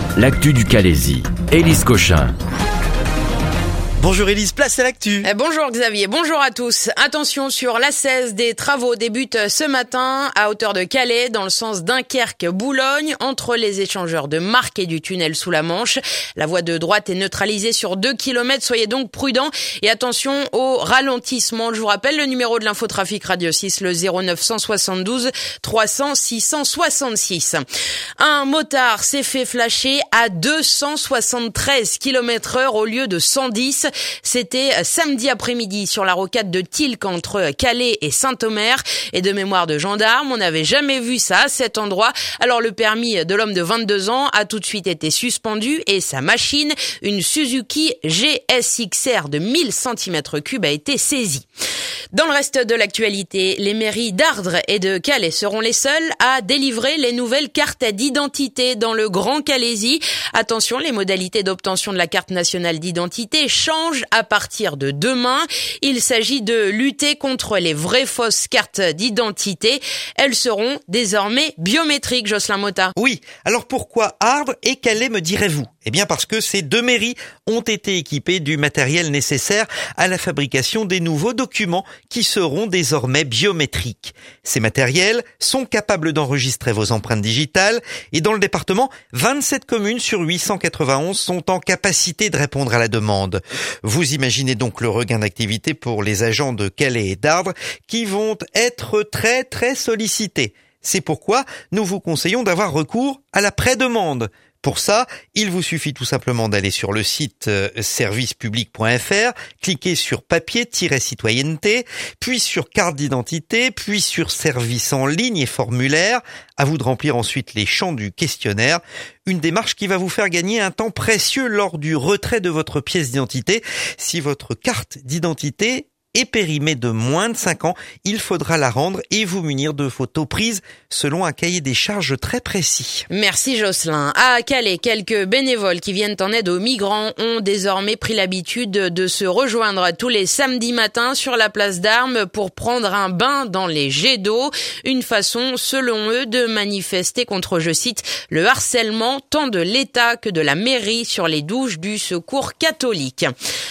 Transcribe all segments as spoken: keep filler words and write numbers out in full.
L'actu du Calaisis. Élise Cochin. Bonjour Élise, place à l'actu. Bonjour Xavier, bonjour à tous. Attention sur l'A seize, des travaux débutent ce matin à hauteur de Calais dans le sens Dunkerque-Boulogne entre les échangeurs de Marques et du tunnel sous la Manche. La voie de droite est neutralisée sur deux kilomètres, soyez donc prudents et attention au ralentissement. Je vous rappelle le numéro de l'infotrafic Radio six, le zéro neuf cent soixante-douze trois cents six cent soixante-six. Un motard s'est fait flasher à deux cent soixante-treize kilomètres heure au lieu de cent dix. C'était samedi après-midi sur la rocade de Tilk entre Calais et Saint-Omer. Et de mémoire de gendarme, on n'avait jamais vu ça à cet endroit. Alors le permis de l'homme de vingt-deux ans a tout de suite été suspendu et sa machine, une Suzuki G S X R de mille centimètres cubes, a été saisie. Dans le reste de l'actualité, les mairies d'Ardres et de Calais seront les seules à délivrer les nouvelles cartes d'identité dans le Grand Calaisis. Attention, les modalités d'obtention de la carte nationale d'identité changent à partir de demain. Il s'agit de lutter contre les vraies fausses cartes d'identité. Elles seront désormais biométriques, Jocelyn Motta. Oui, alors pourquoi Ardres et Calais, me direz-vous ? Eh bien parce que ces deux mairies ont été équipées du matériel nécessaire à la fabrication des nouveaux documents qui seront désormais biométriques. Ces matériels sont capables d'enregistrer vos empreintes digitales et dans le département, vingt-sept communes sur huit cent quatre-vingt-onze sont en capacité de répondre à la demande. Vous imaginez donc le regain d'activité pour les agents de Calais et d'Ardres qui vont être très très sollicités. C'est pourquoi nous vous conseillons d'avoir recours à la pré-demande. Pour ça, il vous suffit tout simplement d'aller sur le site euh, service public point f r, cliquer sur papier-citoyenneté, puis sur carte d'identité, puis sur service en ligne et formulaire. À vous de remplir ensuite les champs du questionnaire. Une démarche qui va vous faire gagner un temps précieux lors du retrait de votre pièce d'identité. Si votre carte d'identité est périmée de moins de cinq ans, il faudra la rendre et vous munir de photos prises selon un cahier des charges très précis. Merci Jocelyn. À Calais, quelques bénévoles qui viennent en aide aux migrants ont désormais pris l'habitude de se rejoindre tous les samedis matins sur la place d'Armes pour prendre un bain dans les jets d'eau. Une façon, selon eux, de manifester contre, je cite, le harcèlement tant de l'État que de la mairie sur les douches du Secours catholique.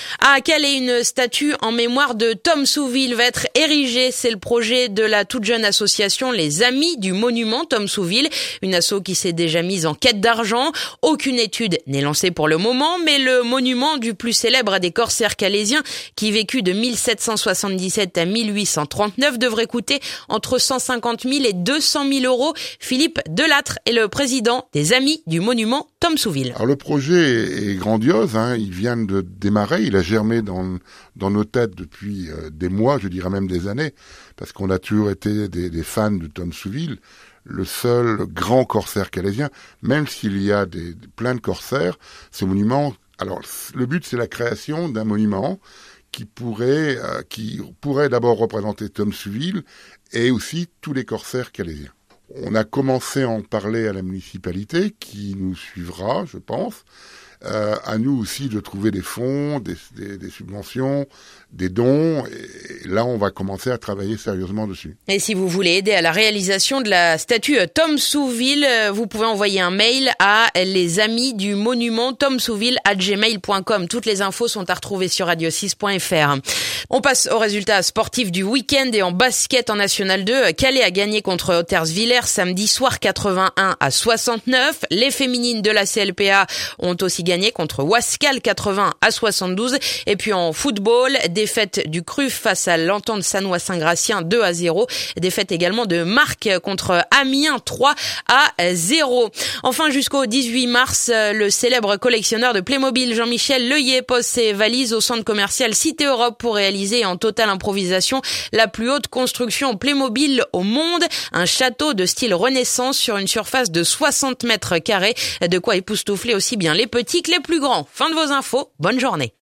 À Calais, une statue en mémoire de Tom Souville va être érigée. C'est le projet de la toute jeune association Les Amis du Monument Tom Souville, une asso qui s'est déjà mise en quête d'argent. Aucune étude n'est lancée pour le moment, mais le monument du plus célèbre des corsaires calaisiens, qui vécut de mille sept cent soixante-dix-sept à mille huit cent trente-neuf, devrait coûter entre cent cinquante mille et deux cent mille euros. Philippe Delattre est le président des Amis du Monument Tom Souville. Alors le projet est grandiose, hein. Il vient de démarrer, il a germé dans, dans nos têtes depuis euh, des mois, je dirais même des années, parce qu'on a toujours été des, des fans de Tom Souville, le seul grand corsaire calaisien, même s'il y a des, plein de corsaires, ce monument, alors le but c'est la création d'un monument qui pourrait, euh, qui pourrait d'abord représenter Tom Souville et aussi tous les corsaires calaisiens. On a commencé à en parler à la municipalité qui nous suivra, je pense. Euh, à nous aussi de trouver des fonds, des, des, des subventions, des dons. Et là, on va commencer à travailler sérieusement dessus. Et si vous voulez aider à la réalisation de la statue Tom Souville, vous pouvez envoyer un mail à les amis du monument tom souville arobase gmail point com. Toutes les infos sont à retrouver sur radio six point f r. On passe aux résultats sportifs du week-end et en basket en National deux. Calais a gagné contre Otterswiller samedi soir quatre-vingt-un à soixante-neuf. Les féminines de la C L P A ont aussi gagné contre Wascal quatre-vingts à soixante-douze. Et puis en football, défaite du C R U F face à l'Entente Sannois-Saint-Gratien deux à zéro. Défaite également de Marques contre Amiens trois à zéro. Enfin, jusqu'au dix-huit mars, le célèbre collectionneur de Playmobil Jean-Michel Leuillet pose ses valises au centre commercial Cité Europe pour réaliser en totale improvisation la plus haute construction Playmobil au monde. Un château de style Renaissance sur une surface de soixante mètres carrés. De quoi époustoufler aussi bien les petits que les plus grands. Fin de vos infos. Bonne journée.